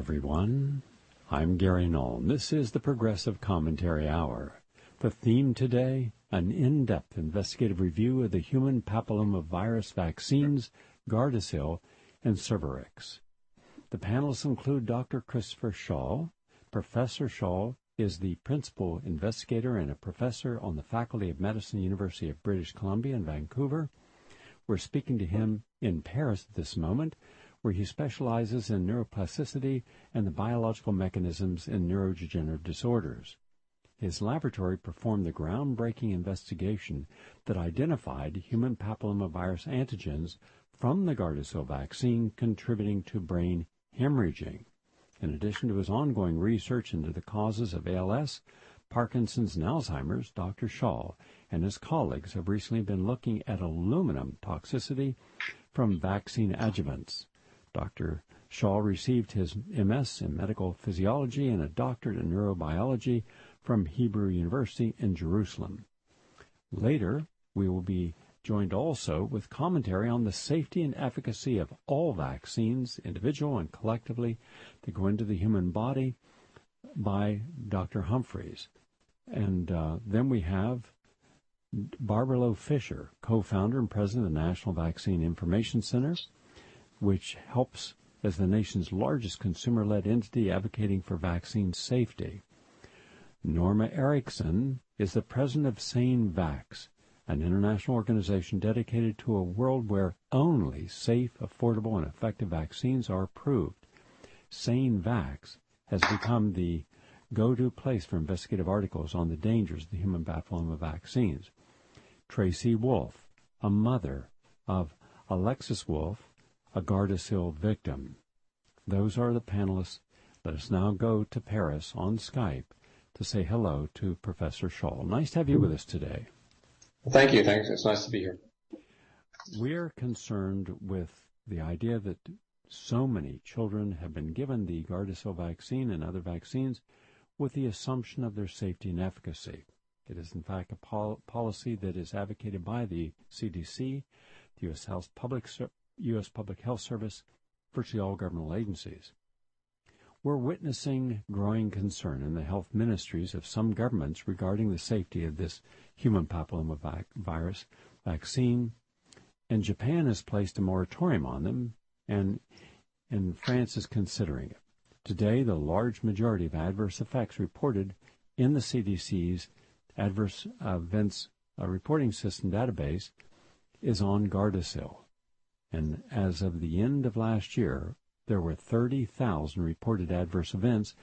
everyone. I'm Gary Knoll. This is the Progressive Commentary Hour. The theme today, an in-depth investigative review of the human papillomavirus vaccines, Gardasil and Cervarix. The panelists include Dr. Christopher Schall. Professor Schall is the principal investigator and a professor on the Faculty of Medicine, University of British Columbia in Vancouver. We're speaking to him in Paris at this moment, where he specializes in neuroplasticity and the biological mechanisms in neurodegenerative disorders. His laboratory performed the groundbreaking investigation that identified human papillomavirus antigens from the Gardasil vaccine contributing to brain hemorrhaging. In addition to his ongoing research into the causes of ALS, Parkinson's, and Alzheimer's, Dr. Schall and his colleagues have recently been looking at aluminum toxicity from vaccine adjuvants. Dr. Schall received his MS in medical physiology and a doctorate in neurobiology from Hebrew University in Jerusalem. Later, we will be joined also with commentary on the safety and efficacy of all vaccines, individual and collectively, that go into the human body by Dr. Humphreys. And then we have Barbara Loe Fisher, co-founder and president of the National Vaccine Information Center, which helps as the nation's largest consumer-led entity advocating for vaccine safety. Norma Erickson is the president of SaneVax, an international organization dedicated to a world where only safe, affordable, and effective vaccines are approved. SaneVax has become the go-to place for investigative articles on the dangers of the human papilloma vaccines. Tracy Wolf, a mother of Alexis Wolf, a Gardasil victim. Those are the panelists. Let us now go to Paris on Skype to say hello to Professor Schall. Nice to have you with us today. Thank you. Thanks. It's nice to be here. We're concerned with the idea that so many children have been given the Gardasil vaccine and other vaccines with the assumption of their safety and efficacy. It is, in fact, a policy that is advocated by the CDC, the U.S. Public Health Service, virtually all governmental agencies. We're witnessing growing concern in the health ministries of some governments regarding the safety of this human papillomavirus vaccine, and Japan has placed a moratorium on them, and France is considering it. Today, the large majority of adverse effects reported in the CDC's Adverse Events Reporting System database is on Gardasil. And as of the end of last year, there were 30,000 reported adverse events,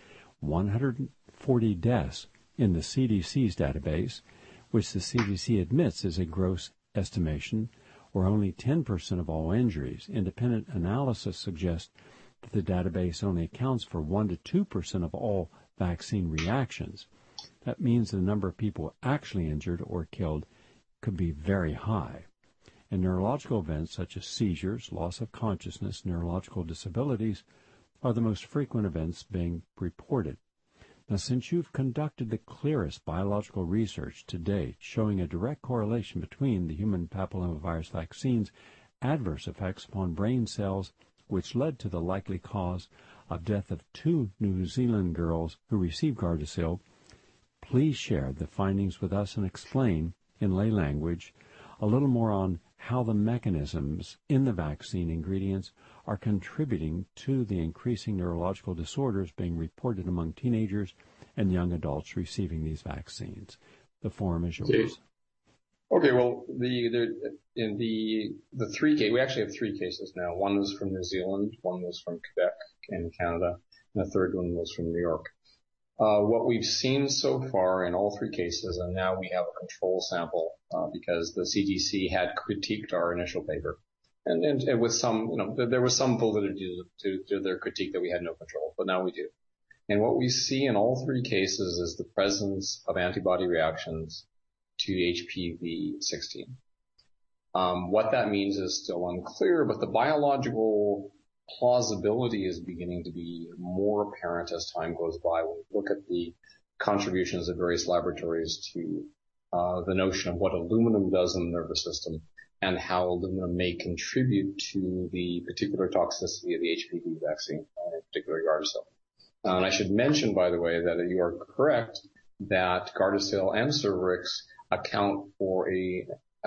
140 deaths in the CDC's database, which the CDC admits is a gross estimation, or only 10% of all injuries. Independent analysis suggests that the database only accounts for 1 to 2% of all vaccine reactions. That means the number of people actually injured or killed could be very high. And neurological events such as seizures, loss of consciousness, neurological disabilities are the most frequent events being reported. Now, since you've conducted the clearest biological research to date showing a direct correlation between the human papillomavirus vaccine's adverse effects upon brain cells, which led to the likely cause of death of 2 New Zealand girls who received Gardasil, please share the findings with us and explain, in lay language, a little more on how the mechanisms in the vaccine ingredients are contributing to the increasing neurological disorders being reported among teenagers and young adults receiving these vaccines. The forum is yours. Okay, well, in the 3 cases, we actually have 3 cases now. One was from New Zealand, one was from Quebec in Canada, and the third one was from New York. What we've seen so far in all 3 cases, and now we have a control sample because the CDC had critiqued our initial paper, and with some, there was some validity to their critique that we had no control, but now we do. And what we see in all 3 cases is the presence of antibody reactions to HPV-16. What that means is still unclear, but the biological plausibility is beginning to be more apparent as time goes by when we look at the contributions of various laboratories to the notion of what aluminum does in the nervous system and how aluminum may contribute to the particular toxicity of the HPV vaccine. particular Gardasil. And I should mention, by the way, that you are correct that Gardasil and Cervarix account for a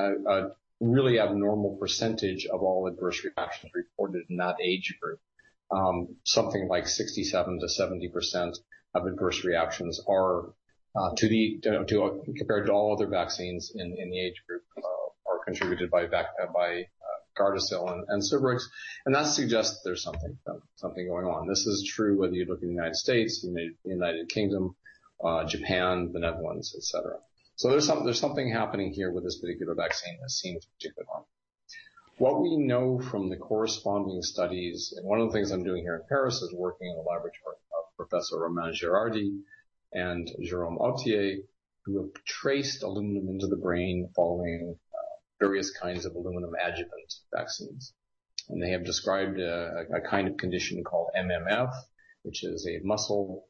really abnormal percentage of all adverse reactions reported in that age group. Something like 67 to 70% of adverse reactions are compared to all other vaccines in the age group are contributed by Gardasil and Cervarix, and that suggests there's something going on. This is true whether you look in the United States, the United Kingdom, Japan, the Netherlands, etc. So there's something happening here with this particular vaccine that seems particularly harmful. What we know from the corresponding studies, and one of the things I'm doing here in Paris is working in the laboratory of Professor Romain Girardi and Jérôme Autier, who have traced aluminum into the brain following various kinds of aluminum adjuvant vaccines. And they have described a kind of condition called MMF, which is a muscle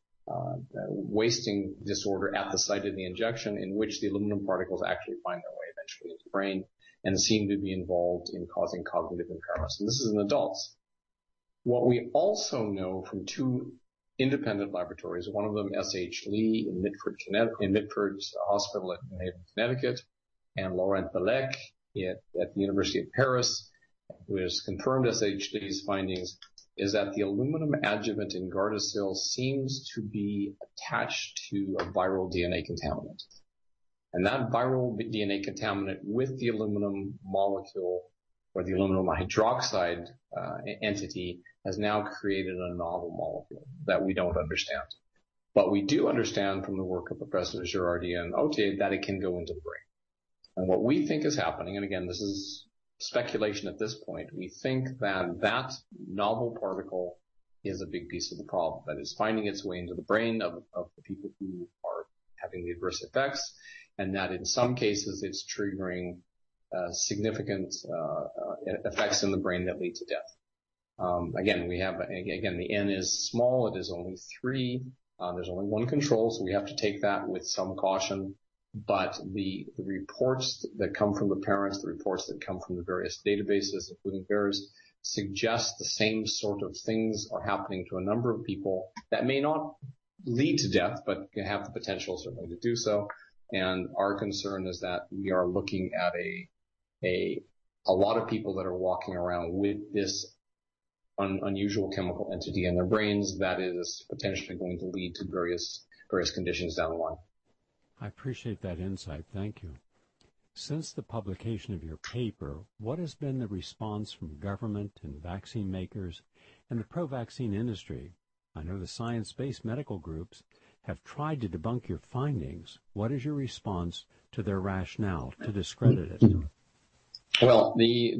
wasting disorder at the site of the injection, in which the aluminum particles actually find their way eventually into the brain and seem to be involved in causing cognitive impairments. And this is in adults. What we also know from two independent laboratories, one of them S.H. Lee in Mitford Hospital in Haven, Connecticut, and Laurent Belec at the University of Paris, who has confirmed S.H. Lee's findings, is that the aluminum adjuvant in Gardasil seems to be attached to a viral DNA contaminant. And that viral DNA contaminant with the aluminum molecule, or the aluminum hydroxide entity, has now created a novel molecule that we don't understand. But we do understand from the work of Professors Girardi and Autier that it can go into the brain. And what we think is happening, and again, this is speculation at this point, we think that that novel particle is a big piece of the problem, that is finding its way into the brain of the people who are having the adverse effects, and that in some cases it's triggering significant effects in the brain that lead to death. Again, the N is small. It is only 3. There's only one control, so we have to take that with some caution. But the reports that come from the parents, the reports that come from the various databases, including VAERS, suggest the same sort of things are happening to a number of people that may not lead to death, but can have the potential certainly to do so. And our concern is that we are looking at a lot of people that are walking around with this unusual chemical entity in their brains that is potentially going to lead to various conditions down the line. I appreciate that insight. Thank you. Since the publication of your paper, what has been the response from government and vaccine makers and the pro-vaccine industry? I know the science-based medical groups have tried to debunk your findings. What is your response to their rationale to discredit it? Well, the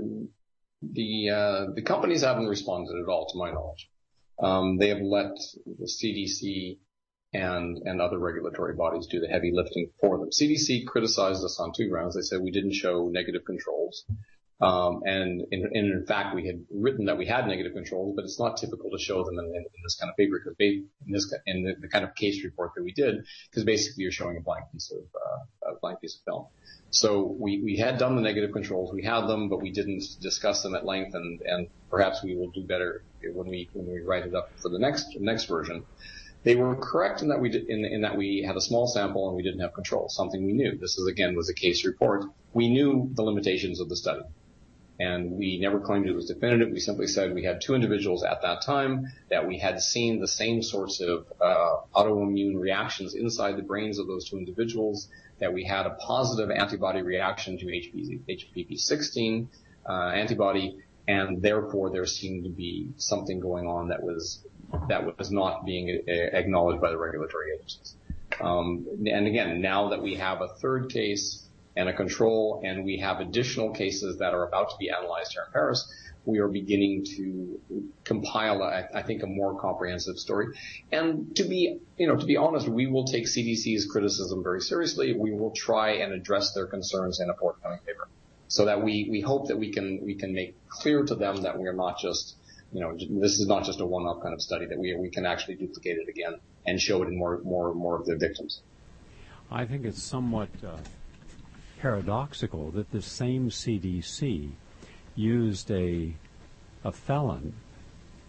companies haven't responded at all, to my knowledge. They have let the CDC and other regulatory bodies do the heavy lifting for them. CDC criticized us on 2 grounds. They said we didn't show negative controls. And in fact, we had written that we had negative controls, but it's not typical to show them in this kind of paper, because in the kind of case report that we did, because basically you're showing a blank piece of film. So we had done the negative controls, we had them, but we didn't discuss them at length, and perhaps we will do better when we write it up for the next version. They were correct in that we had a small sample and we didn't have control, something we knew. This was a case report. We knew the limitations of the study, and we never claimed it was definitive. We simply said we had 2 individuals at that time, that we had seen the same sorts of autoimmune reactions inside the brains of those 2 individuals, that we had a positive antibody reaction to HPV-16 antibody, and therefore there seemed to be something going on that was not being acknowledged by the regulatory agencies. And again, now that we have a 3rd case and a control, and we have additional cases that are about to be analyzed here in Paris, we are beginning to compile, I think, a more comprehensive story. And to be honest, we will take CDC's criticism very seriously. We will try and address their concerns in a forthcoming paper, so that we hope that we can make clear to them that we are not just, this is not just a one-off kind of study, that we can actually duplicate it again and show it in more of the victims. I think it's somewhat paradoxical that the same CDC used a felon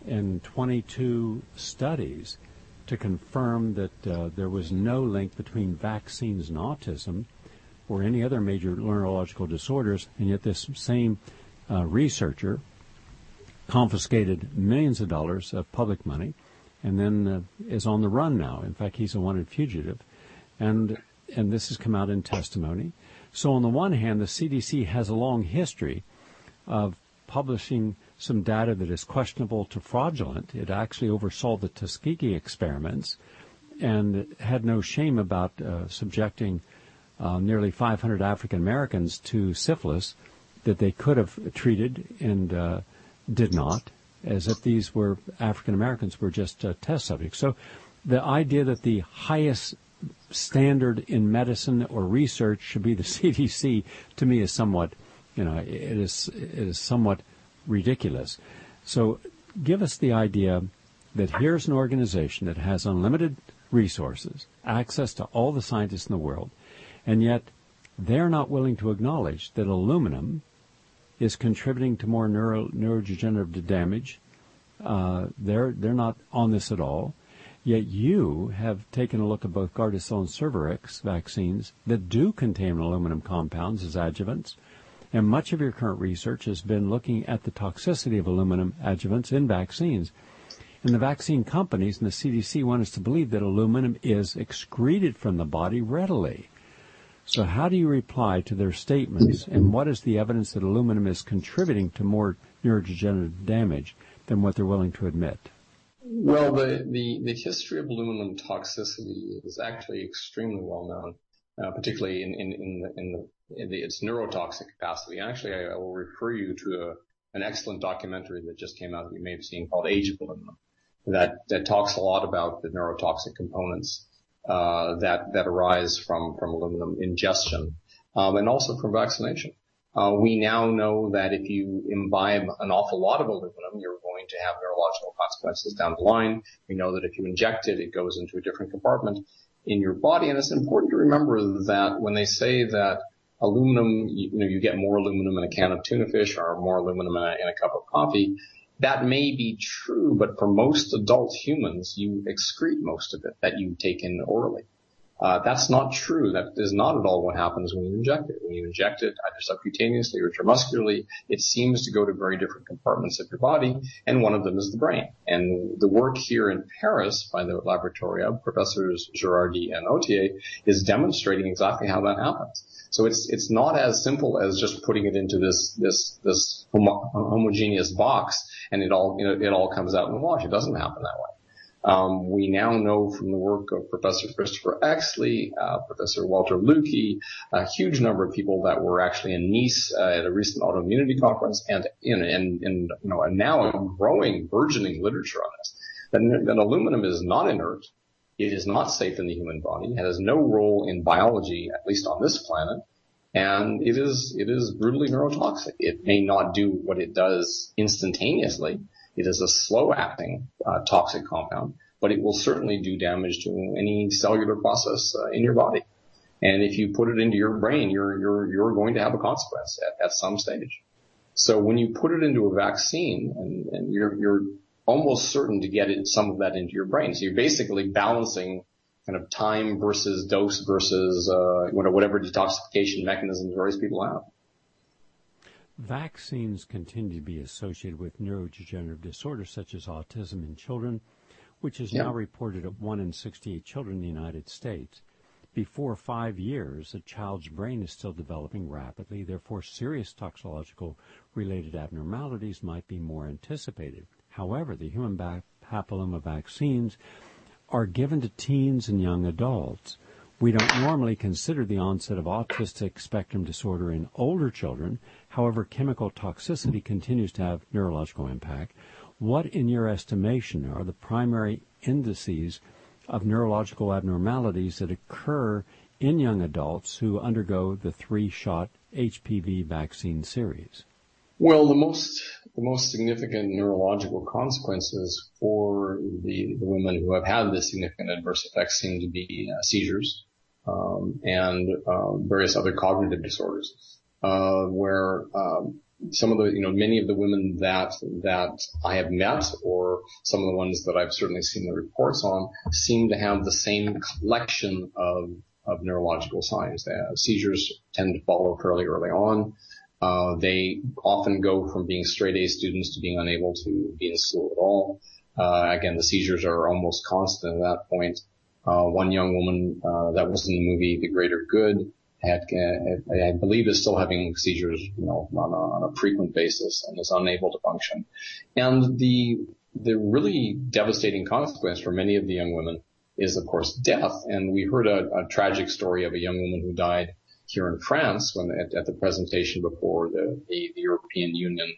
in 22 studies to confirm that there was no link between vaccines and autism or any other major neurological disorders, and yet this same researcher confiscated millions of dollars of public money and then is on the run now. In fact, he's a wanted fugitive. And this has come out in testimony. So on the one hand, the CDC has a long history of publishing some data that is questionable to fraudulent. It actually oversaw the Tuskegee experiments and had no shame about subjecting nearly 500 African Americans to syphilis that they could have treated and did not, as if these were African Americans were just test subjects. So the idea that the highest standard in medicine or research should be the CDC, to me, is somewhat, it is somewhat ridiculous. So give us the idea that here's an organization that has unlimited resources, access to all the scientists in the world, and yet they're not willing to acknowledge that aluminum is contributing to more neurodegenerative damage. They're not on this at all. Yet you have taken a look at both Gardasil and Cervarix vaccines that do contain aluminum compounds as adjuvants, and much of your current research has been looking at the toxicity of aluminum adjuvants in vaccines. And the vaccine companies and the CDC want us to believe that aluminum is excreted from the body readily. So how do you reply to their statements, and what is the evidence that aluminum is contributing to more neurodegenerative damage than what they're willing to admit? Well, the history of aluminum toxicity is actually extremely well known, particularly in its neurotoxic capacity. Actually, I will refer you to an excellent documentary that just came out that you may have seen called Age of Aluminum that talks a lot about the neurotoxic components that arise from aluminum ingestion and also from vaccination. We now know that if you imbibe an awful lot of aluminum, you're going to have neurological consequences down the line. We know that if you inject it, it goes into a different compartment in your body. And it's important to remember that when they say that aluminum, you get more aluminum in a can of tuna fish or more aluminum in a cup of coffee, that may be true, but for most adult humans, you excrete most of it that you take in orally. That's not true. That is not at all what happens when you inject it. When you inject it, either subcutaneously or intramuscularly, it seems to go to very different compartments of your body, and one of them is the brain. And the work here in Paris by the laboratory of Professors Girardi and Autier is demonstrating exactly how that happens. So it's not as simple as just putting it into this homogeneous box and it all comes out in the wash. It doesn't happen that way. We now know from the work of Professor Christopher Exley, Professor Walter Lukey, a huge number of people that were actually in Nice at a recent autoimmunity conference, and now a growing, burgeoning literature on this, that aluminum is not inert. It is not safe in the human body. It has no role in biology, at least on this planet, and it is brutally neurotoxic. It may not do what it does instantaneously. It is a slow-acting toxic compound, but it will certainly do damage to any cellular process in your body. And if you put it into your brain, you're going to have a consequence at some stage. So when you put it into a vaccine, and you're almost certain to get some of that into your brain. So you're basically balancing kind of time versus dose versus whatever detoxification mechanisms various people have. Vaccines continue to be associated with neurodegenerative disorders such as autism in children, which is now reported at 1 in 68 children in the United States. Before 5 years, a child's brain is still developing rapidly. Therefore, serious toxicological-related abnormalities might be more anticipated. However, the human papilloma vaccines are given to teens and young adults. We don't normally consider the onset of autistic spectrum disorder in older children. However, chemical toxicity continues to have neurological impact. What, in your estimation, are the primary indices of neurological abnormalities that occur in young adults who undergo the 3-shot HPV vaccine series? Well, the most significant neurological consequences for the women who have had this significant adverse effects seem to be seizures and various other cognitive disorders, where some of the, many of the women that I have met, or some of the ones that I've certainly seen the reports on, seem to have the same collection of neurological signs. Seizures tend to follow fairly early on. They often go from being straight A students to being unable to be in school at all. Again, the seizures are almost constant at that point. One young woman that was in the movie The Greater Good I believe is still having seizures, on a frequent basis and is unable to function. And the really devastating consequence for many of the young women is, of course, death. And we heard a tragic story of a young woman who died here in France at the presentation before the European Union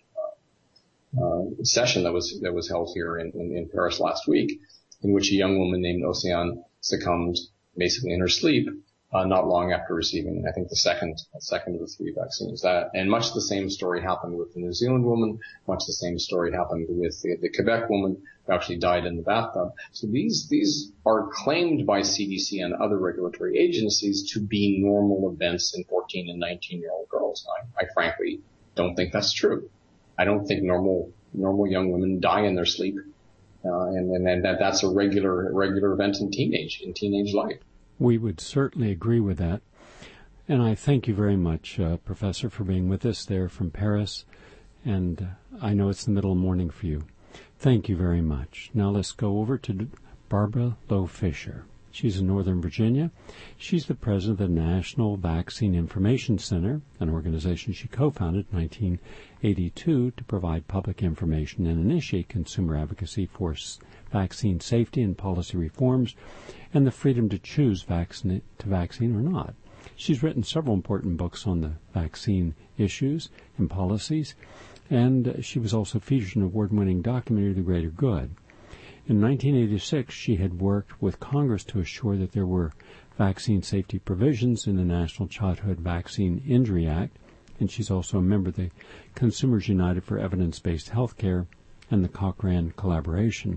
session that was held here in Paris last week, in which a young woman named Océane succumbed basically in her sleep, not long after receiving, I think, the second of the 3 vaccines. And much the same story happened with the New Zealand woman. Much the same story happened with the Quebec woman who actually died in the bathtub. So these are claimed by CDC and other regulatory agencies to be normal events in 14 and 19-year-old girls. I frankly don't think that's true. I don't think normal young women die in their sleep, and that's a regular event in teenage life. We would certainly agree with that. And I thank you very much, Professor, for being with us there from Paris. And I know it's the middle of the morning for you. Thank you very much. Now let's go over to Barbara Loe Fisher. She's in Northern Virginia. She's the president of the National Vaccine Information Center, an organization she co-founded in 1982 to provide public information and initiate consumer advocacy for vaccine safety and policy reforms and the freedom to choose vaccine or not. She's written several important books on the vaccine issues and policies, and she was also featured in an award-winning documentary, The Greater Good. In 1986, she had worked with Congress to assure that there were vaccine safety provisions in the National Childhood Vaccine Injury Act, and she's also a member of the Consumers United for Evidence-Based Healthcare and the Cochrane Collaboration.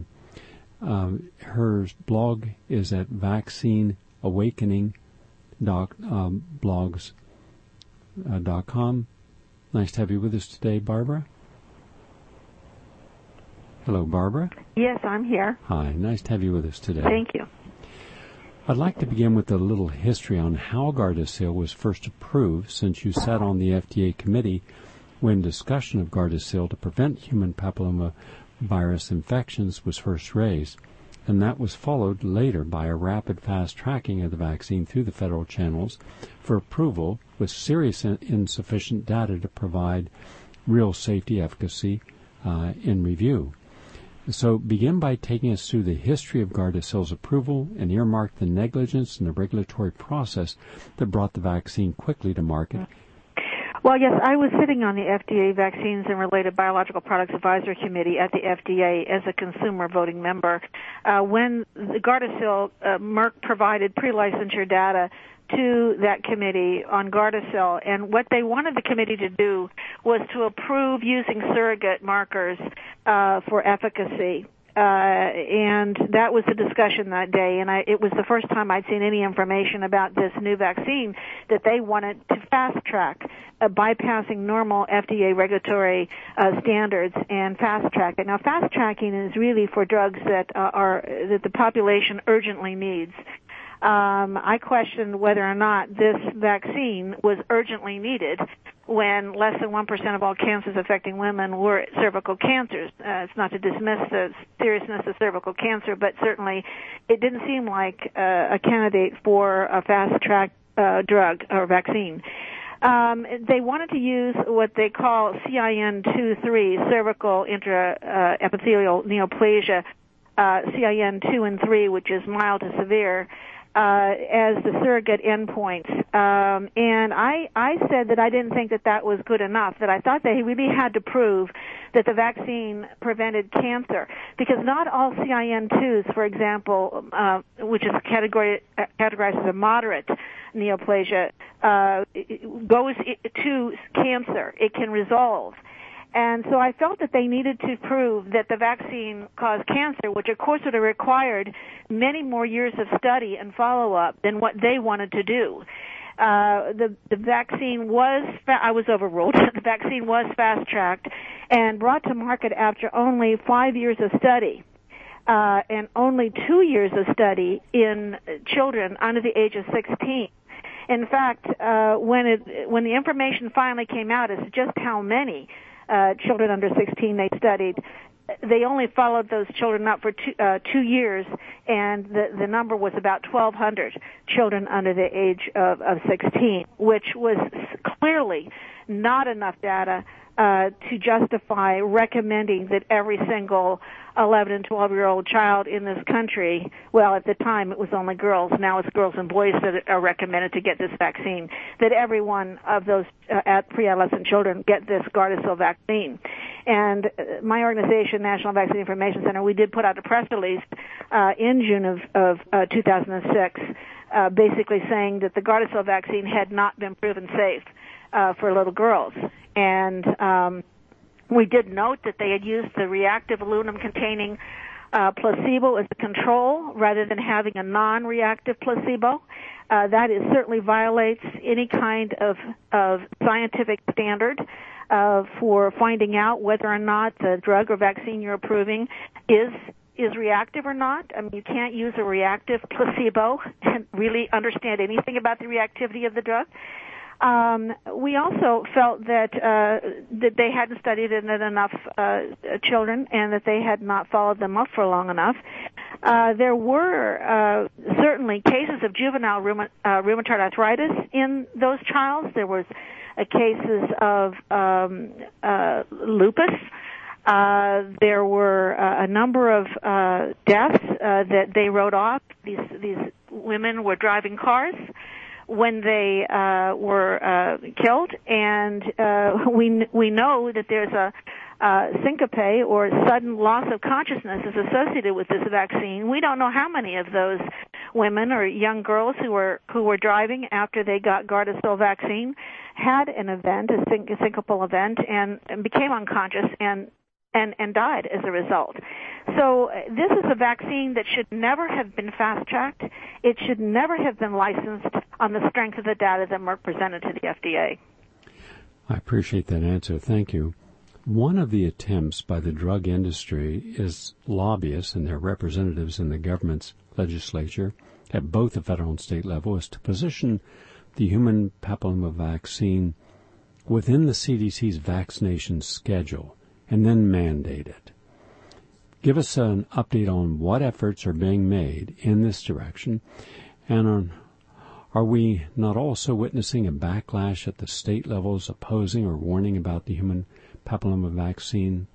Her blog is at vaccineawakening.blogs.com. Nice to have you with us today, Barbara. Hello, Barbara. Yes, I'm here. Hi, nice to have you with us today. Thank you. I'd like to begin with a little history on how Gardasil was first approved, since you sat on the FDA committee when discussion of Gardasil to prevent human papillomavirus infections was first raised, and that was followed later by a rapid fast-tracking of the vaccine through the federal channels for approval with serious insufficient data to provide real safety efficacy in review. So begin by taking us through the history of Gardasil's approval and earmark the negligence in the regulatory process that brought the vaccine quickly to market. Well, yes, I was sitting on the FDA Vaccines and Related Biological Products Advisory Committee at the FDA as a consumer voting member. When the Gardasil, Merck provided pre-licensure data to that committee on Gardasil, and what they wanted the committee to do was to approve using surrogate markers for efficacy. And that was the discussion that day, and it was the first time I'd seen any information about this new vaccine that they wanted to fast-track, bypassing normal FDA regulatory standards and fast-track it. Now, fast-tracking is really for drugs that the population urgently needs. I questioned whether or not this vaccine was urgently needed when less than 1% of all cancers affecting women were cervical cancers. It's not to dismiss the seriousness of cervical cancer, but certainly it didn't seem like a candidate for a fast-track drug or vaccine. They wanted to use what they call CIN2-3, cervical intraepithelial neoplasia, CIN2 and 3, which is mild to severe, as the surrogate endpoints. And I said that I didn't think that was good enough, that I thought they really had to prove that the vaccine prevented cancer, because not all CIN2s, for example, which is categorized as a moderate neoplasia, goes to cancer. It can resolve. And so I felt that they needed to prove that the vaccine caused cancer, which of course would have required many more years of study and follow-up than what they wanted to do. The vaccine I was overruled. The vaccine was fast-tracked and brought to market after only 5 years of study. And only 2 years of study in children under the age of 16. In fact, when the information finally came out as to just how many children under 16 they studied, they only followed those children up for 2 years, and the number was about 1,200 children under the age of 16, which was clearly not enough data to justify recommending that every single 11 and 12-year-old child in this country, well, at the time it was only girls, now it's girls and boys that are recommended to get this vaccine, that every one of those pre-adolescent children get this Gardasil vaccine. And my organization, National Vaccine Information Center, we did put out a press release in June of 2006 basically saying that the Gardasil vaccine had not been proven safe for little girls. And we did note that they had used the reactive aluminum-containing placebo as a control rather than having a non-reactive placebo. That certainly violates any kind of scientific standard for finding out whether or not the drug or vaccine you're approving is reactive or not. I mean, you can't use a reactive placebo and really understand anything about the reactivity of the drug. We also felt that they hadn't studied it in enough children and that they had not followed them up for long enough. There were certainly cases of juvenile rheumatoid arthritis in those trials. There was cases of lupus. There were a number of deaths that they wrote off. These women were driving cars when they were killed, and we know that there's a syncope or sudden loss of consciousness is associated with this vaccine. We don't know how many of those women or young girls who were driving after they got Gardasil vaccine had an event, a syncopal event, and became unconscious and died as a result. So this is a vaccine that should never have been fast-tracked. It should never have been licensed on the strength of the data that Merck presented to the FDA. I appreciate that answer. Thank you. One of the attempts by the drug industry is lobbyists and their representatives in the government's legislature at both the federal and state level is to position the human papilloma vaccine within the CDC's vaccination schedule and then mandate it. Give us an update on what efforts are being made in this direction, and are we not also witnessing a backlash at the state levels opposing or warning about the human papilloma vaccine?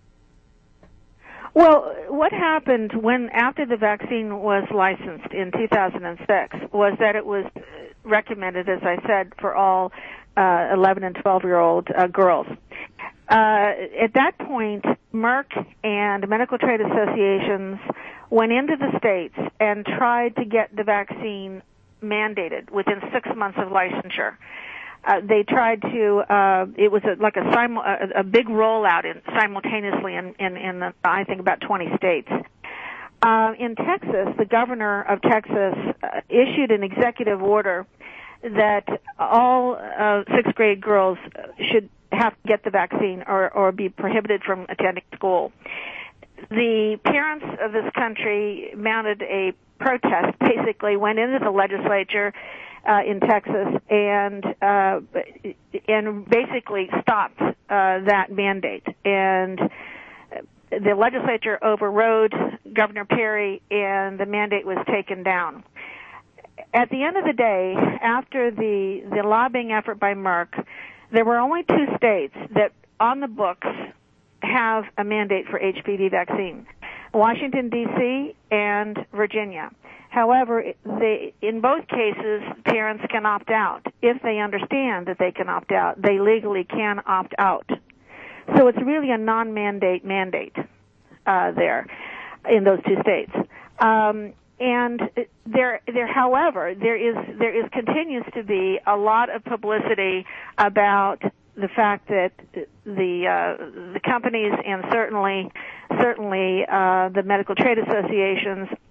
Well, what happened after the vaccine was licensed in 2006 was that it was recommended, as I said, for all 11 and 12-year-old girls. At that point, Merck and medical trade associations went into the states and tried to get the vaccine mandated within 6 months of licensure. They tried to. It was like a big rollout simultaneously in I think about 20 states. In Texas, the governor of Texas issued an executive order that all sixth grade girls should have to get the vaccine or be prohibited from attending school. The parents of this country mounted a protest, basically went into the legislature in Texas and basically stopped that mandate. And the legislature overrode Governor Perry, and the mandate was taken down. At the end of the day, after the lobbying effort by Merck, there were only 2 states that on the books have a mandate for HPV vaccine, Washington, D.C. and Virginia. However, in both cases, parents can opt out. If they understand that they can opt out, they legally can opt out. So it's really a non-mandate mandate there in those 2 states. And however, there continues to be a lot of publicity about the fact that the companies and certainly the medical trade associations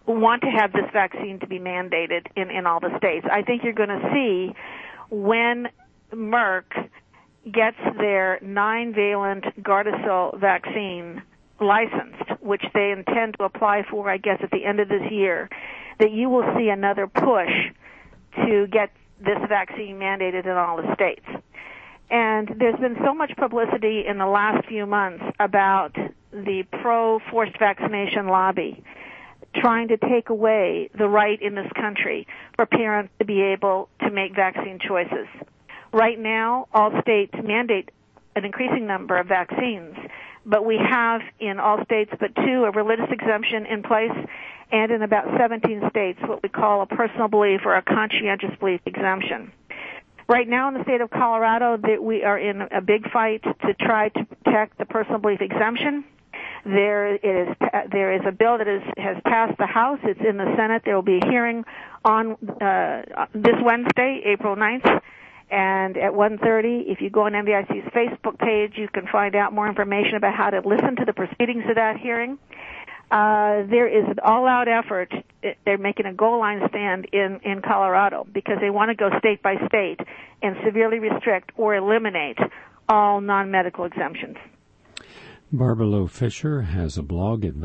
want to have this vaccine to be mandated in all the states. I think you're going to see when Merck gets their 9-valent Gardasil vaccine licensed, which they intend to apply for, I guess, at the end of this year, that you will see another push to get this vaccine mandated in all the states. And there's been so much publicity in the last few months about the pro-forced vaccination lobby trying to take away the right in this country for parents to be able to make vaccine choices. Right now, all states mandate an increasing number of vaccines, but we have in all states but 2 a religious exemption in place, and in about 17 states what we call a personal belief or a conscientious belief exemption. Right now in the state of Colorado, we are in a big fight to try to protect the personal belief exemption. There is a bill that has passed the House. It's in the Senate. There will be a hearing on this Wednesday, April 9th, and at 1:30. If you go on MVIC's Facebook page, you can find out more information about how to listen to the proceedings of that hearing. There is an all-out effort. They're making a goal line stand in Colorado because they want to go state by state and severely restrict or eliminate all non-medical exemptions. Barbara Loe Fisher has a blog at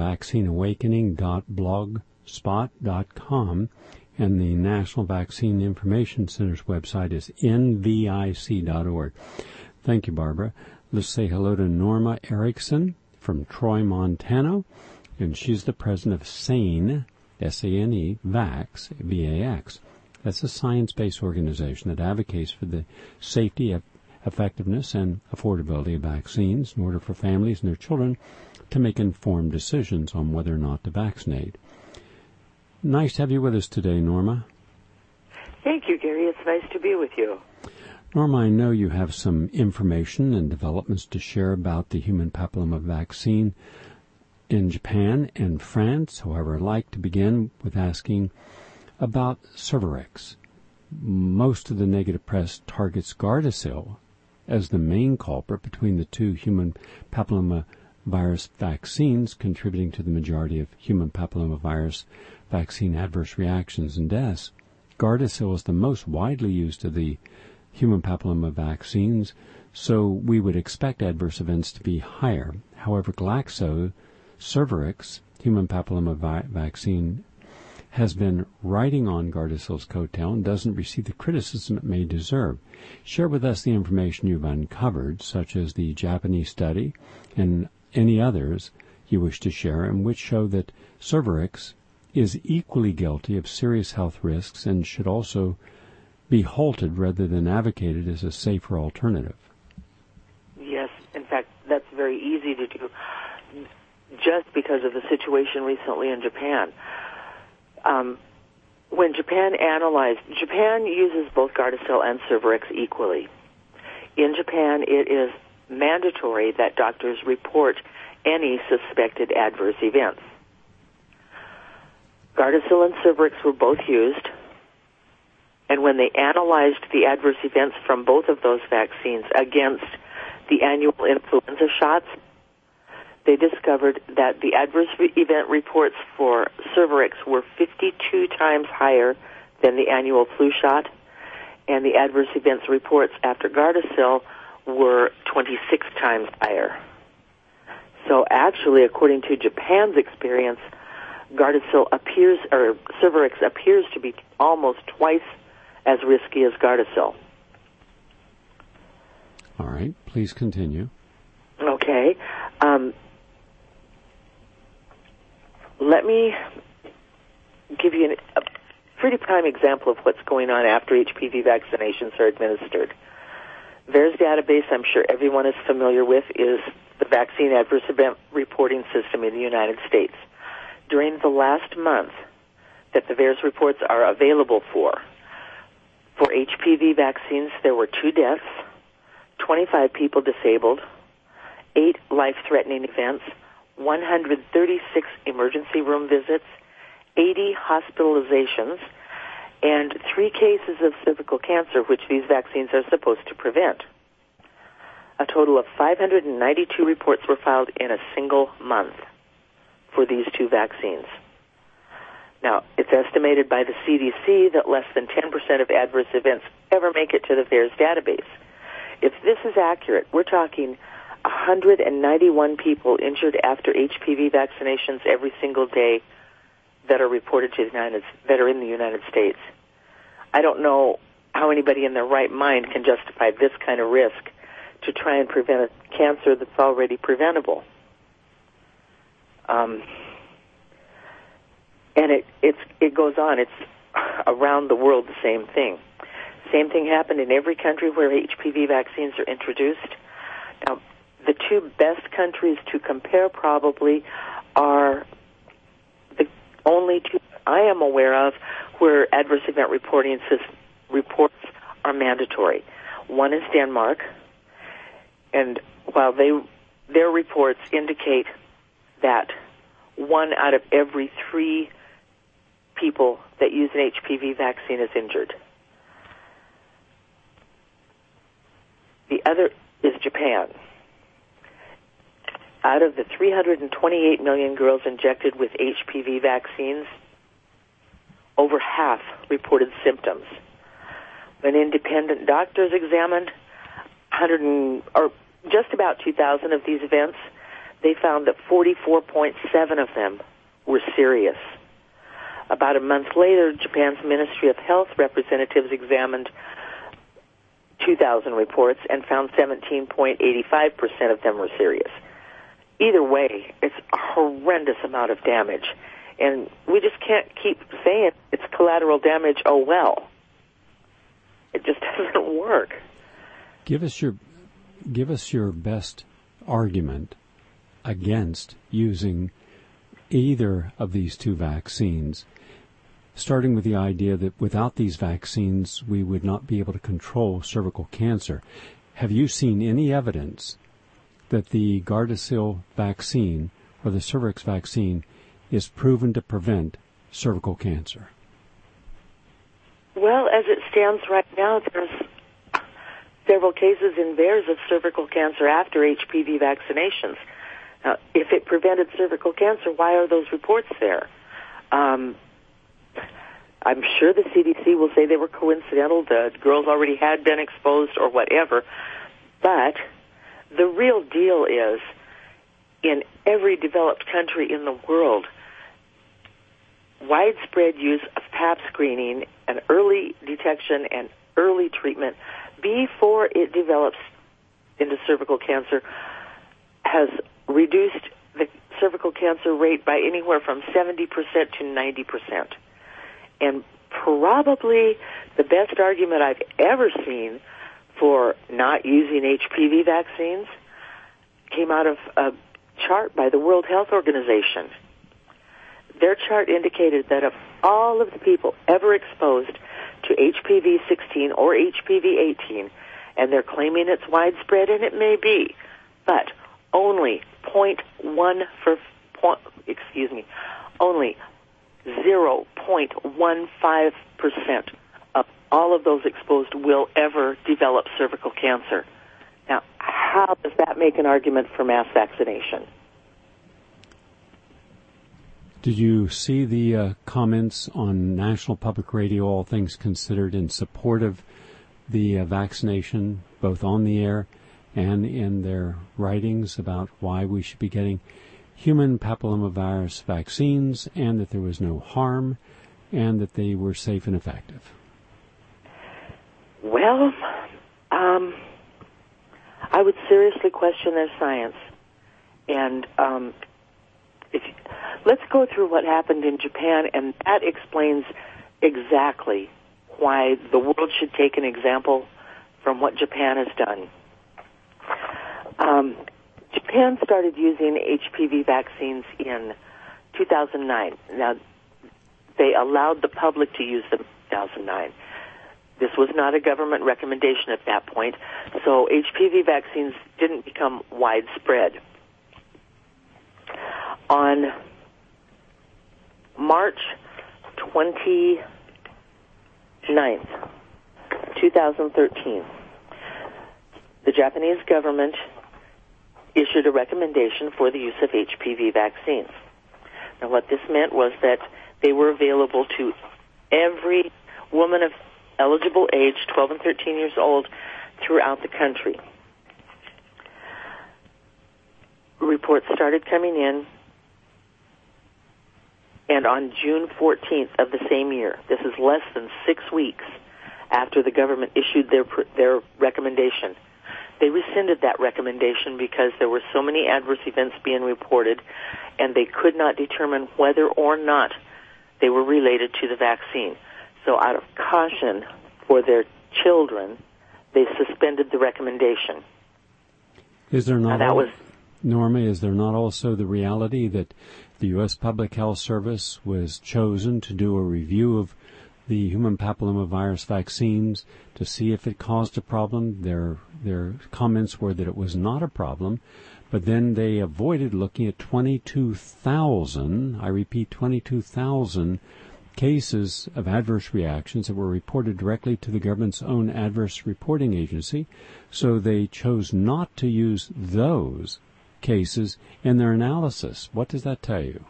vaccineawakening.blogspot.com, and the National Vaccine Information Center's website is nvic.org. Thank you, Barbara. Let's say hello to Norma Erickson from Troy, Montana, and she's the president of SANE, S-A-N-E, VAX, V-A-X. That's a science-based organization that advocates for the safety, effectiveness, and affordability of vaccines in order for families and their children to make informed decisions on whether or not to vaccinate. Nice to have you with us today, Norma. Thank you, Gary. It's nice to be with you. Norma, I know you have some information and developments to share about the human papilloma vaccine in Japan and France. However, I'd like to begin with asking about Cervarix. Most of the negative press targets Gardasil as the main culprit between the 2 human papilloma virus vaccines, contributing to the majority of human papilloma virus vaccine adverse reactions and deaths. Gardasil is the most widely used of the human papilloma vaccines, so we would expect adverse events to be higher. However, Glaxo Cervarix human papilloma vaccine has been riding on Gardasil's coattail and doesn't receive the criticism it may deserve. Share with us the information you've uncovered, such as the Japanese study and any others you wish to share, and which show that Cervarix is equally guilty of serious health risks and should also be halted rather than advocated as a safer alternative. Yes, in fact, that's very easy to do just because of the situation recently in Japan. When Japan uses both Gardasil and Cervarix equally. In Japan, it is mandatory that doctors report any suspected adverse events. Gardasil and Cervarix were both used, and when they analyzed the adverse events from both of those vaccines against the annual influenza shots, they discovered that the adverse event reports for Cervarix were 52 times higher than the annual flu shot, and the adverse events reports after Gardasil were 26 times higher. So actually, according to Japan's experience, Cervarix appears to be almost twice as risky as Gardasil. All right, please continue. Okay. Let me give you a pretty prime example of what's going on after HPV vaccinations are administered. VAERS database, I'm sure everyone is familiar with, is the Vaccine Adverse Event Reporting System in the United States. During the last month that the VAERS reports are available for HPV vaccines, there were 2 deaths, 25 people disabled, 8 life-threatening events, 136 emergency room visits, 80 hospitalizations, and 3 cases of cervical cancer, which these vaccines are supposed to prevent. A total of 592 reports were filed in a single month for these 2 vaccines. Now, it's estimated by the CDC that less than 10% of adverse events ever make it to the VAERS database. If this is accurate, we're talking 191 people injured after HPV vaccinations every single day that are reported to that are in the United States. I don't know how anybody in their right mind can justify this kind of risk to try and prevent a cancer that's already preventable. And it goes on. It's around the world the same thing. Same thing happened in every country where HPV vaccines are introduced. Now, the two best countries to compare probably are the only two I am aware of where adverse event reports are mandatory. One is Denmark, and while their reports indicate that 1 out of every 3 people that use an HPV vaccine is injured. The other is Japan. Out of the 328 million girls injected with HPV vaccines, over half reported symptoms. When independent doctors examined just about 2,000 of these events, they found that 44.7 of them were serious. About a month later, Japan's Ministry of Health representatives examined 2,000 reports and found 17.85% of them were serious. Either way, it's a horrendous amount of damage. And we just can't keep saying it's collateral damage, oh well. It just doesn't work. Give us your best argument against using either of these two vaccines, starting with the idea that without these vaccines we would not be able to control cervical cancer. Have you seen any evidence that the Gardasil vaccine or the Cervarix vaccine is proven to prevent cervical cancer? Well, as it stands right now, there's several cases in VAERS of cervical cancer after HPV vaccinations. Now, if it prevented cervical cancer, why are those reports there? I'm sure the CDC will say they were coincidental, the girls already had been exposed or whatever, but the real deal is, in every developed country in the world, widespread use of Pap screening and early detection and early treatment before it develops into cervical cancer has reduced the cervical cancer rate by anywhere from 70% to 90%. And probably the best argument I've ever seen for not using HPV vaccines came out of a chart by the World Health Organization. Their chart indicated that of all of the people ever exposed to HPV-16 or HPV-18, and they're claiming it's widespread, and it may be, but only 0.15% of all of those exposed will ever develop cervical cancer. Now, how does that make an argument for mass vaccination? Did you see the comments on National Public Radio, All Things Considered, in support of the vaccination, both on the air and in their writings about why we should be getting human papillomavirus vaccines, and that there was no harm, and that they were safe and effective? Well, I would seriously question their science. And let's go through what happened in Japan, and that explains exactly why the world should take an example from what Japan has done. Japan started using HPV vaccines in 2009. Now, they allowed the public to use them in 2009. This was not a government recommendation at that point, so HPV vaccines didn't become widespread. On March 29th, 2013, the Japanese government issued a recommendation for the use of HPV vaccines. Now, what this meant was that They were available to every woman of eligible age, 12 and 13 years old, throughout the country. Reports started coming in, and on June 14th of the same year, this is less than 6 weeks after the government issued their recommendation, they rescinded that recommendation because there were so many adverse events being reported, and they could not determine whether or not they were related to the vaccine. So out of caution for their children, they suspended the recommendation. Is there not, Norma, is there not also the reality that the U.S. Public Health Service was chosen to do a review of the human papillomavirus vaccines to see if it caused a problem? Their comments were that it was not a problem, but then they avoided looking at 22,000, I repeat, 22,000 cases of adverse reactions that were reported directly to the government's own adverse reporting agency, so they chose not to use those cases in their analysis. What does that tell you?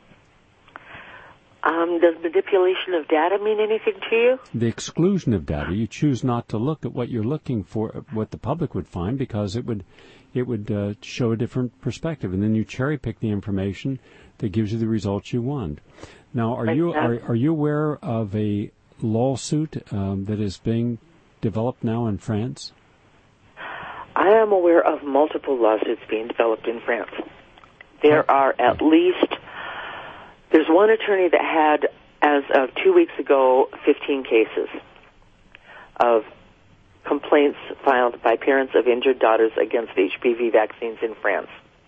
Does manipulation of data mean anything to you? The exclusion of data. You choose not to look at what you're looking for, what the public would find, because it would show a different perspective, and then you cherry pick the information that gives you the results you want. Now, are you aware of a lawsuit that is being developed now in France? I am aware of multiple lawsuits being developed in France. There are at least, there's one attorney that had, as of 2 weeks ago, 15 cases of complaints filed by parents of injured daughters against HPV vaccines in France.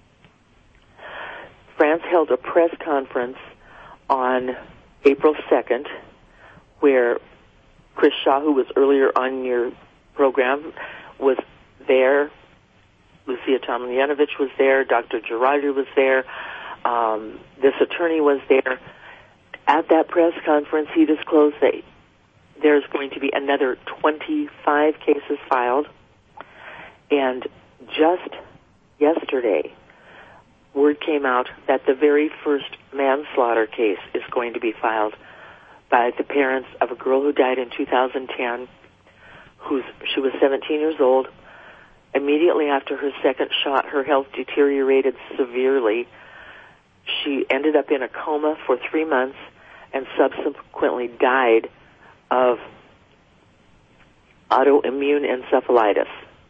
France held a press conference on April 2nd where Chris Shaw, who was earlier on your program, was there. Lucia Tomljanovich was there. Dr. Girardi was there. This attorney was there. At that press conference, he disclosed that there's going to be another 25 cases filed. And just yesterday, word came out that the very first manslaughter case is going to be filed by the parents of a girl who died in 2010. She was 17 years old. Immediately after her second shot, her health deteriorated severely. She ended up in a coma for 3 months and subsequently died of autoimmune encephalitis.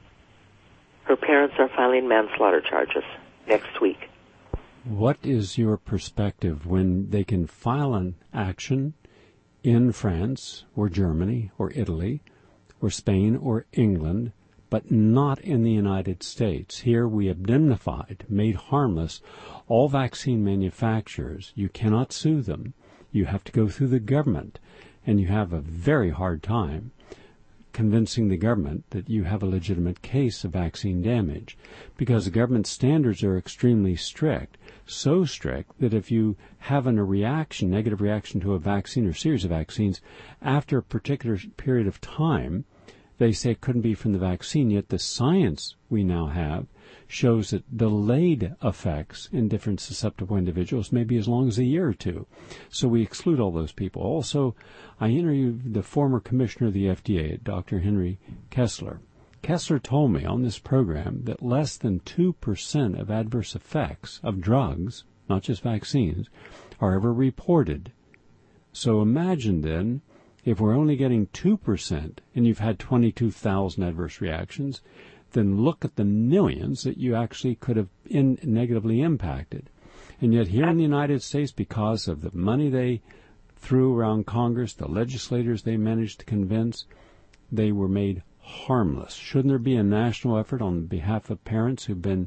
Her parents are filing manslaughter charges next week. What is your perspective when they can file an action in France or Germany or Italy or Spain or England, but not in the United States? Here we indemnified, made harmless all vaccine manufacturers. You cannot sue them. You have to go through the government, and you have a very hard time convincing the government that you have a legitimate case of vaccine damage, because the government standards are extremely strict, so strict that if you have a reaction, negative reaction to a vaccine or series of vaccines, after a particular period of time, they say it couldn't be from the vaccine, yet the science we now have shows that delayed effects in different susceptible individuals may be as long as a year or two. So we exclude all those people. Also, I interviewed the former commissioner of the FDA, Dr. Henry Kessler. Kessler told me on this program that less than 2% of adverse effects of drugs, not just vaccines, are ever reported. So imagine then, if we're only getting 2% and you've had 22,000 adverse reactions, then look at the millions that you actually could have negatively impacted. And yet here in the United States, because of the money they threw around Congress, the legislators they managed to convince, they were made harmless. Shouldn't there be a national effort on behalf of parents who've been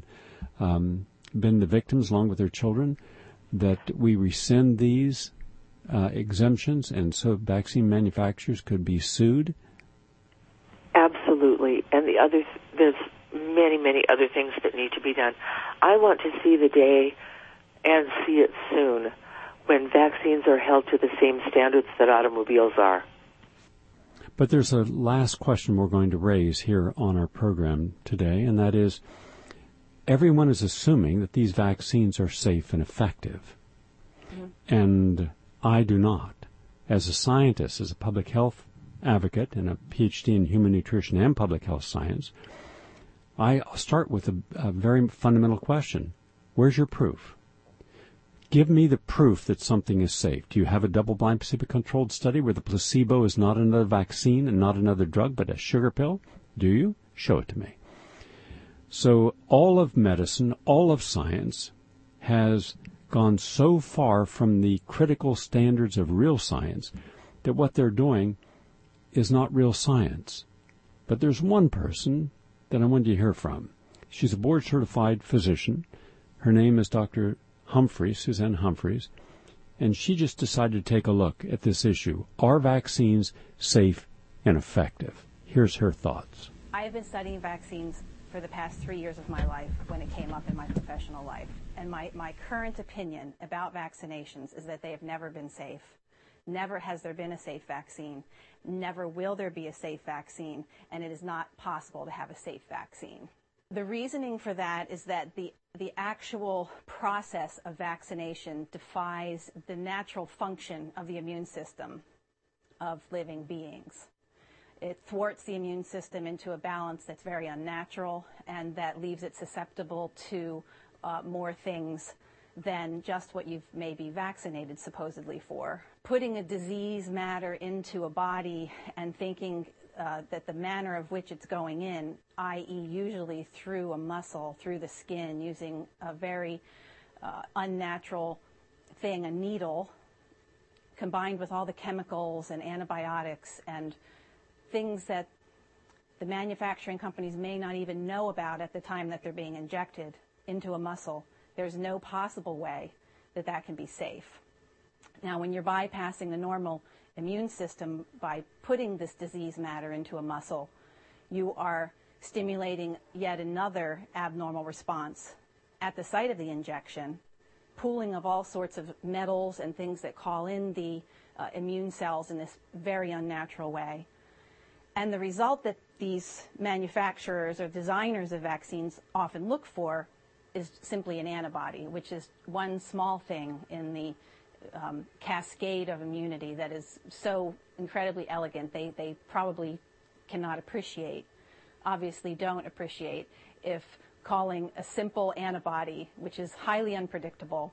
the victims along with their children, that we rescind these exemptions and so vaccine manufacturers could be sued? Absolutely. And there's many, many other things that need to be done. I want to see the day, and see it soon, when vaccines are held to the same standards that automobiles are. But there's a last question we're going to raise here on our program today, and that is, everyone is assuming that these vaccines are safe and effective. Mm-hmm. And I do not. As a scientist, as a public health advocate and a PhD in human nutrition and public health science, I start with a very fundamental question. Where's your proof? Give me the proof that something is safe. Do you have a double-blind placebo-controlled study where the placebo is not another vaccine and not another drug but a sugar pill? Do you? Show it to me. So all of medicine, all of science has gone so far from the critical standards of real science that what they're doing is not real science. But there's one person that I wanted to hear from. She's a board-certified physician. Her name is Dr. Humphreys, Suzanne Humphreys, and she just decided to take a look at this issue. Are vaccines safe and effective? Here's her thoughts. I have been studying vaccines for the past 3 years of my life when it came up in my professional life. And my current opinion about vaccinations is that they have never been safe. Never has there been a safe vaccine. Never will there be a safe vaccine. And it is not possible to have a safe vaccine. The reasoning for that is that the actual process of vaccination defies the natural function of the immune system of living beings. It thwarts the immune system into a balance that's very unnatural and that leaves it susceptible to more things than just what you've maybe vaccinated supposedly for. Putting a disease matter into a body and thinking that the manner of which it's going in, i.e. usually through a muscle, through the skin, using a very unnatural thing, a needle, combined with all the chemicals and antibiotics and things that the manufacturing companies may not even know about at the time that they're being injected into a muscle. There's no possible way that that can be safe. Now, when you're bypassing the normal immune system by putting this disease matter into a muscle, you are stimulating yet another abnormal response at the site of the injection, pooling of all sorts of metals and things that call in the immune cells in this very unnatural way. And the result that these manufacturers or designers of vaccines often look for is simply an antibody, which is one small thing in the cascade of immunity that is so incredibly elegant they probably cannot appreciate, obviously don't appreciate, if calling a simple antibody, which is highly unpredictable,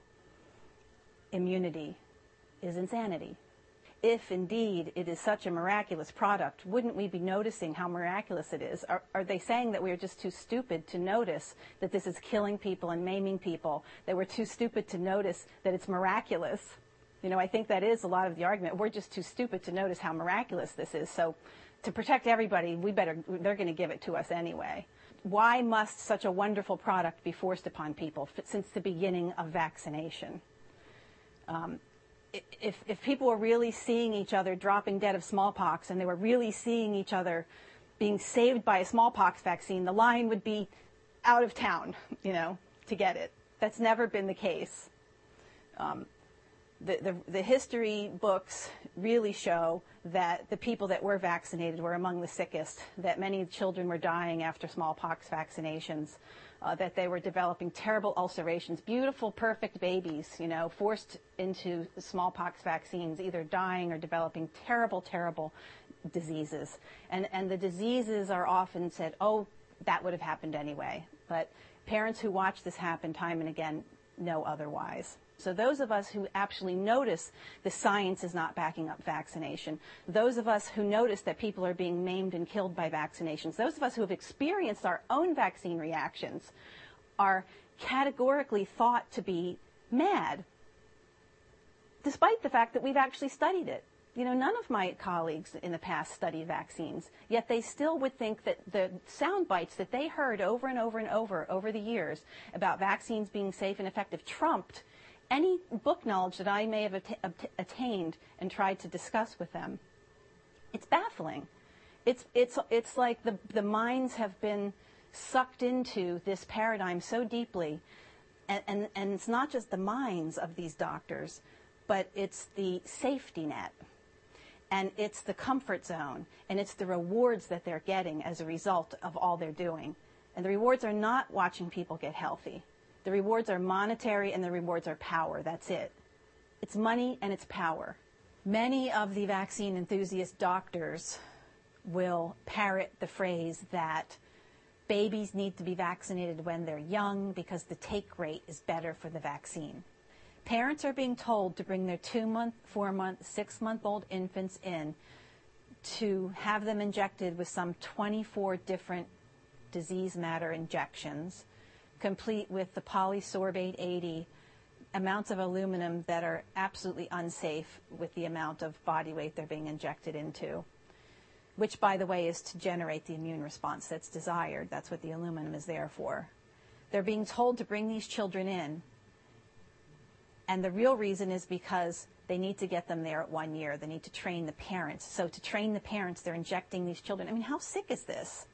immunity is insanity. If indeed it is such a miraculous product, wouldn't we be noticing how miraculous it is? Are they saying that we're just too stupid to notice that this is killing people and maiming people, that we're too stupid to notice that it's miraculous? You know, I think that is a lot of the argument. We're just too stupid to notice how miraculous this is. So to protect everybody, they're going to give it to us anyway. Why must such a wonderful product be forced upon people since the beginning of vaccination? If people were really seeing each other dropping dead of smallpox and they were really seeing each other being saved by a smallpox vaccine, the line would be out of town, to get it. That's never been the case. The history books really show that the people that were vaccinated were among the sickest, that many children were dying after smallpox vaccinations, that they were developing terrible ulcerations, beautiful, perfect babies, forced into smallpox vaccines, either dying or developing terrible, terrible diseases. And the diseases are often said, oh, that would have happened anyway. But parents who watch this happen time and again know otherwise. So those of us who actually notice the science is not backing up vaccination, those of us who notice that people are being maimed and killed by vaccinations, those of us who have experienced our own vaccine reactions are categorically thought to be mad, despite the fact that we've actually studied it. None of my colleagues in the past studied vaccines, yet they still would think that the sound bites that they heard over and over and over the years about vaccines being safe and effective trumped any book knowledge that I may have attained and tried to discuss with them. It's baffling. It's like the minds have been sucked into this paradigm so deeply, and it's not just the minds of these doctors, but it's the safety net, and it's the comfort zone, and it's the rewards that they're getting as a result of all they're doing. And the rewards are not watching people get healthy. The rewards are monetary and the rewards are power. That's it. It's money and it's power. Many of the vaccine enthusiast doctors will parrot the phrase that babies need to be vaccinated when they're young because the take rate is better for the vaccine. Parents are being told to bring their 2-month, 4-month, 6-month-old infants in to have them injected with some 24 different disease matter injections, complete with the polysorbate 80, amounts of aluminum that are absolutely unsafe with the amount of body weight they're being injected into, which, by the way, is to generate the immune response that's desired. That's what the aluminum is there for. They're being told to bring these children in, and the real reason is because they need to get them there at 1 year. They need to train the parents. So to train the parents, they're injecting these children. I mean, how sick is this?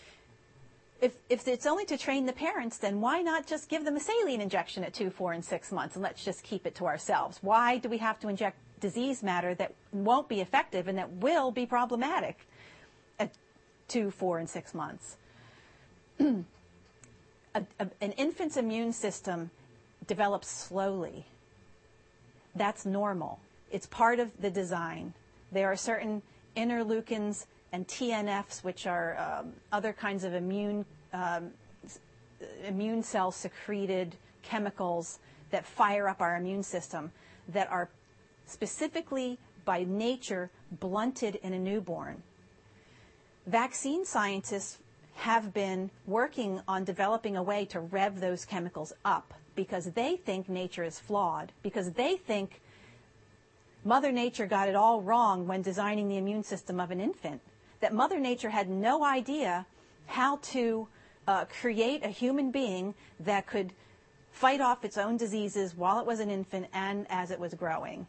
If it's only to train the parents, then why not just give them a saline injection at 2, 4, and 6 months, and let's just keep it to ourselves? Why do we have to inject disease matter that won't be effective and that will be problematic at 2, 4, and 6 months? An infant's immune system develops slowly. That's normal. It's part of the design. There are certain interleukins and TNFs, which are other kinds of immune cell secreted chemicals that fire up our immune system, that are specifically by nature blunted in a newborn. Vaccine scientists have been working on developing a way to rev those chemicals up because they think nature is flawed, because they think Mother Nature got it all wrong when designing the immune system of an infant, that Mother Nature had no idea how to create a human being that could fight off its own diseases while it was an infant and as it was growing.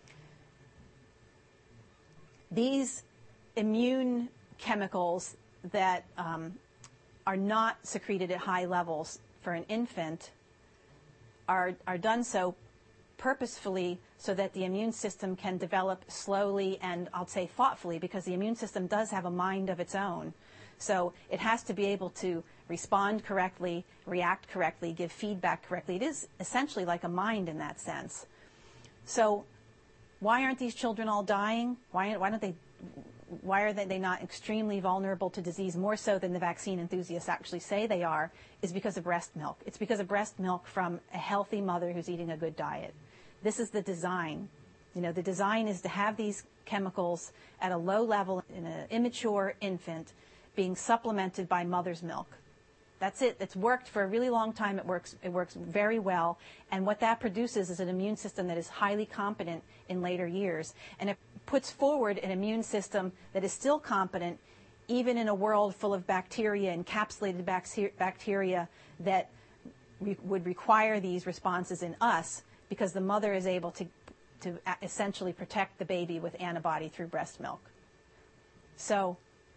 These immune chemicals that are not secreted at high levels for an infant are done so purposefully so that the immune system can develop slowly and, I'll say, thoughtfully, because the immune system does have a mind of its own. So it has to be able to respond correctly, react correctly, give feedback correctly. It is essentially like a mind in that sense. So why aren't these children all dying? Why are they not extremely vulnerable to disease, more so than the vaccine enthusiasts actually say they are, is because of breast milk. It's because of breast milk from a healthy mother who's eating a good diet. This is the design. You know, the design is to have these chemicals at a low level in an immature infant being supplemented by mother's milk. That's it. It's worked for a really long time. It works very well. And what that produces is an immune system that is highly competent in later years. And it puts forward an immune system that is still competent even in a world full of bacteria, encapsulated bacteria that would require these responses in us, because the mother is able to essentially protect the baby with antibody through breast milk. So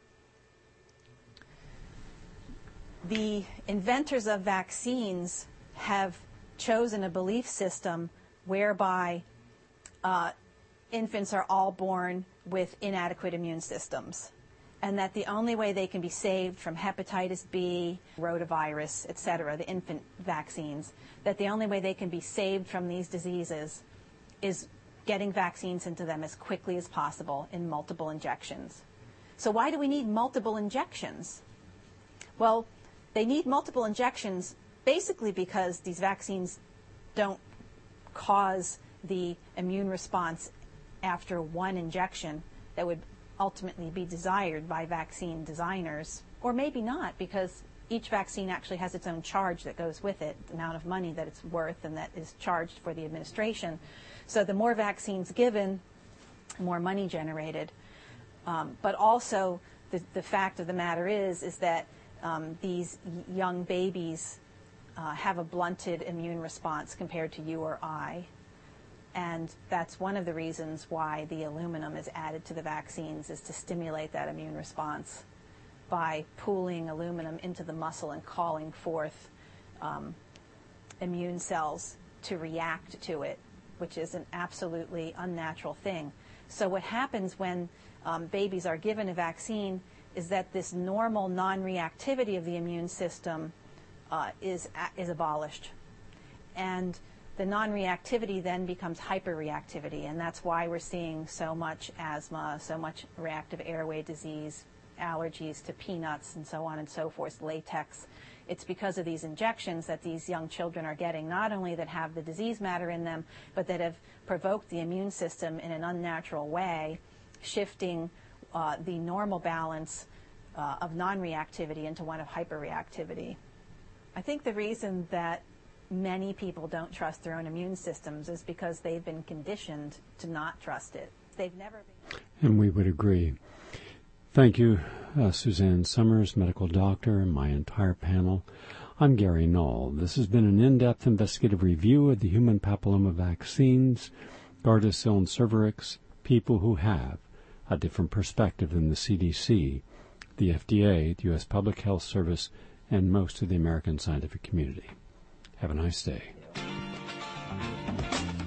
the inventors of vaccines have chosen a belief system whereby infants are all born with inadequate immune systems, and that the only way they can be saved from hepatitis B, rotavirus, etc., the infant vaccines, that the only way they can be saved from these diseases is getting vaccines into them as quickly as possible in multiple injections. So why do we need multiple injections? Well, they need multiple injections basically because these vaccines don't cause the immune response after one injection that would ultimately be desired by vaccine designers, or maybe not, because each vaccine actually has its own charge that goes with it, the amount of money that it's worth and that is charged for the administration. So the more vaccines given, the more money generated. But also the fact of the matter is that these young babies have a blunted immune response compared to you or I. And that's one of the reasons why the aluminum is added to the vaccines, is to stimulate that immune response by pooling aluminum into the muscle and calling forth immune cells to react to it, which is an absolutely unnatural thing. So what happens when babies are given a vaccine is that this normal non-reactivity of the immune system is abolished. And The non-reactivity then becomes hyperreactivity, and that's why we're seeing so much asthma, so much reactive airway disease, allergies to peanuts, and so on and so forth, latex. It's because of these injections that these young children are getting, not only that have the disease matter in them, but that have provoked the immune system in an unnatural way, shifting the normal balance of non-reactivity into one of hyperreactivity. I think the reason that many people don't trust their own immune systems is because they've been conditioned to not trust it. They've never been. And we would agree. Thank you, Suzanne Summers, medical doctor, and my entire panel. I'm Gary Knoll. This has been an in-depth investigative review of the human papilloma vaccines, Gardasil and Cervarix, people who have a different perspective than the CDC, the FDA, the U.S. Public Health Service, and most of the American scientific community. Have a nice day.